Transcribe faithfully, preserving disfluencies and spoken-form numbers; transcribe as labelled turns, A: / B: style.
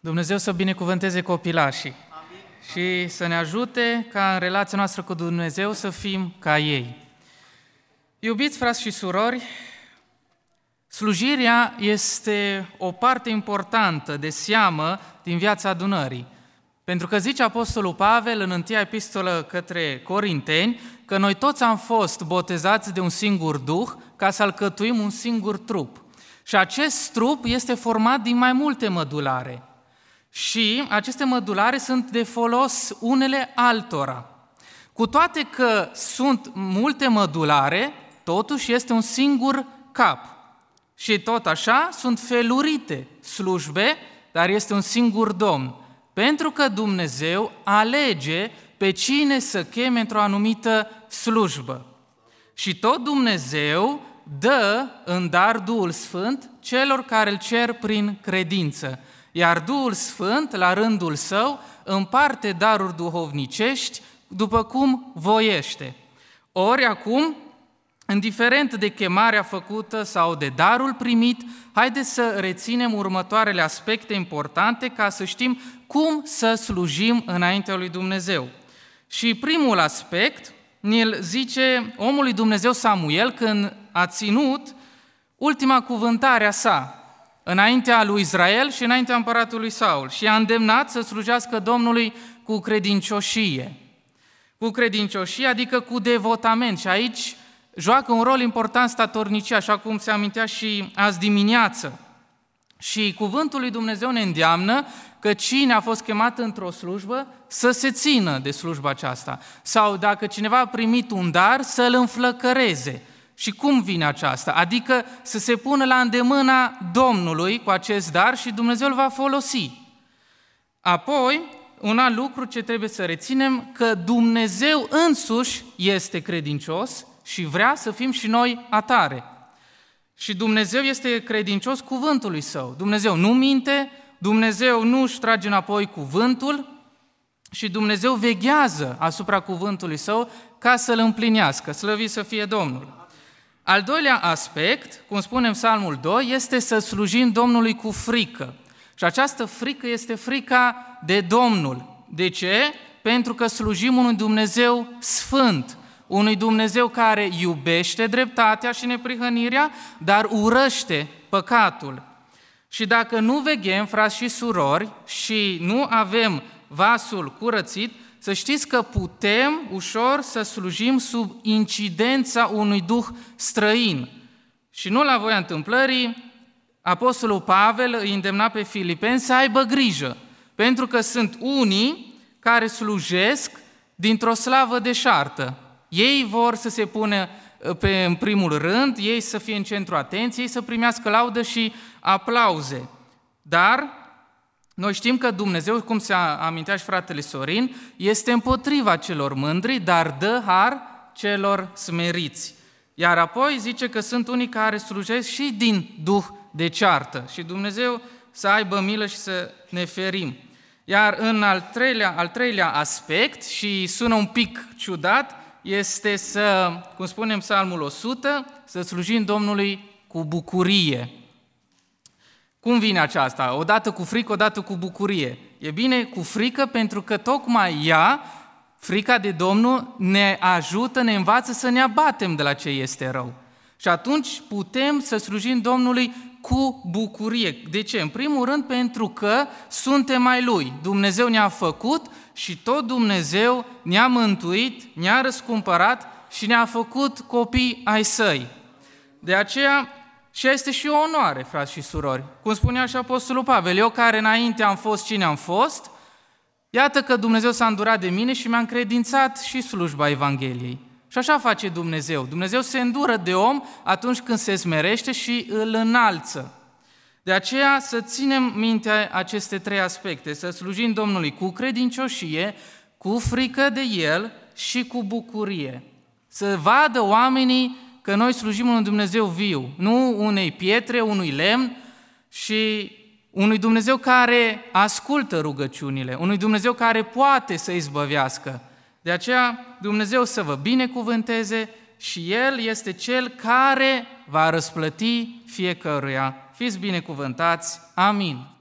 A: Dumnezeu să binecuvânteze copilașii.
B: Amin.
A: Și să ne ajute ca în relația noastră cu Dumnezeu să fim ca ei. Iubiți frați și surori, slujirea este o parte importantă de seamă din viața adunării. Pentru că zice Apostolul Pavel în întâia epistolă către Corinteni că noi toți am fost botezați de un singur Duh ca să alcătuim un singur trup. Și acest trup este format din mai multe mădulare. Și aceste mădulare sunt de folos unele altora. Cu toate că sunt multe mădulare, totuși este un singur cap. Și tot așa sunt felurite slujbe, dar este un singur Domn. Pentru că Dumnezeu alege pe cine să cheme într-o anumită slujbă. Și tot Dumnezeu dă în dar Duhul Sfânt celor care îl cer prin credință. Iar Duhul Sfânt, la rândul său, împarte daruri duhovnicești după cum voiește. Ori acum, indiferent de chemarea făcută sau de darul primit, haideți să reținem următoarele aspecte importante ca să știm cum să slujim înaintea lui Dumnezeu. Și primul aspect ne-l zice omul lui Dumnezeu Samuel când a ținut ultima cuvântare a sa înaintea lui Israel și înaintea împăratului Saul și a îndemnat să slujească Domnului cu credincioșie. Cu credincioșie, adică cu devotament. Și aici joacă un rol important statornicia, așa cum se amintea și azi dimineață. Și cuvântul lui Dumnezeu ne îndeamnă că cine a fost chemat într-o slujbă să se țină de slujba aceasta. Sau dacă cineva a primit un dar, să-l înflăcăreze. Și cum vine aceasta? Adică să se pună la îndemâna Domnului cu acest dar și Dumnezeu îl va folosi. Apoi, un alt lucru ce trebuie să reținem, că Dumnezeu însuși este credincios și vrea să fim și noi atare. Și Dumnezeu este credincios cuvântului Său. Dumnezeu nu minte, Dumnezeu nu își trage înapoi cuvântul și Dumnezeu veghează asupra cuvântului Său ca să-l împlinească. Slăvit să fie Domnul! Al doilea aspect, cum spune în Psalmul doi, este să slujim Domnului cu frică. Și această frică este frica de Domnul. De ce? Pentru că slujim unui Dumnezeu sfânt, unui Dumnezeu care iubește dreptatea și neprihănirea, dar urăște păcatul. Și dacă nu veghem, frați și surori, și nu avem vasul curățit, să știți că putem ușor să slujim sub incidența unui duh străin. Și nu la voia întâmplării, Apostolul Pavel îi îndemna pe Filipeni să aibă grijă, pentru că sunt unii care slujesc dintr-o slavă deșartă. Ei vor să se pună pe, în primul rând, ei să fie în centru atenției, să primească laudă și aplauze. Dar noi știm că Dumnezeu, cum se amintea și fratele Sorin, este împotriva celor mândri, dar dă har celor smeriți. Iar apoi zice că sunt unii care slujesc și din duh de ceartă și Dumnezeu să aibă milă și să ne ferim. Iar în al treilea, al treilea aspect, și sună un pic ciudat, este să, cum spunem Psalmul o sută, să slujim Domnului cu bucurie. Cum vine aceasta? Odată cu frică, odată cu bucurie. E bine cu frică pentru că tocmai ea, frica de Domnul, ne ajută, ne învață să ne abatem de la ce este rău. Și atunci putem să slujim Domnului cu bucurie. De ce? În primul rând pentru că suntem ai Lui. Dumnezeu ne-a făcut și tot Dumnezeu ne-a mântuit, ne-a răscumpărat și ne-a făcut copii ai Săi. De aceea, și este și o onoare, frați și surori. Cum spunea și Apostolul Pavel, eu care înainte am fost cine am fost, iată că Dumnezeu s-a îndurat de mine și mi-a încredințat și slujba Evangheliei. Și așa face Dumnezeu. Dumnezeu se îndură de om atunci când se smerește și îl înalță. De aceea să ținem minte aceste trei aspecte, să slujim Domnului cu credincioșie, cu frică de El și cu bucurie. Să vadă oamenii că noi slujim unui Dumnezeu viu, nu unei pietre, unui lemn și unui Dumnezeu care ascultă rugăciunile, unui Dumnezeu care poate să izbăvească. De aceea Dumnezeu să vă binecuvânteze și El este Cel care va răsplăti fiecăruia. Fiți binecuvântați. Amin.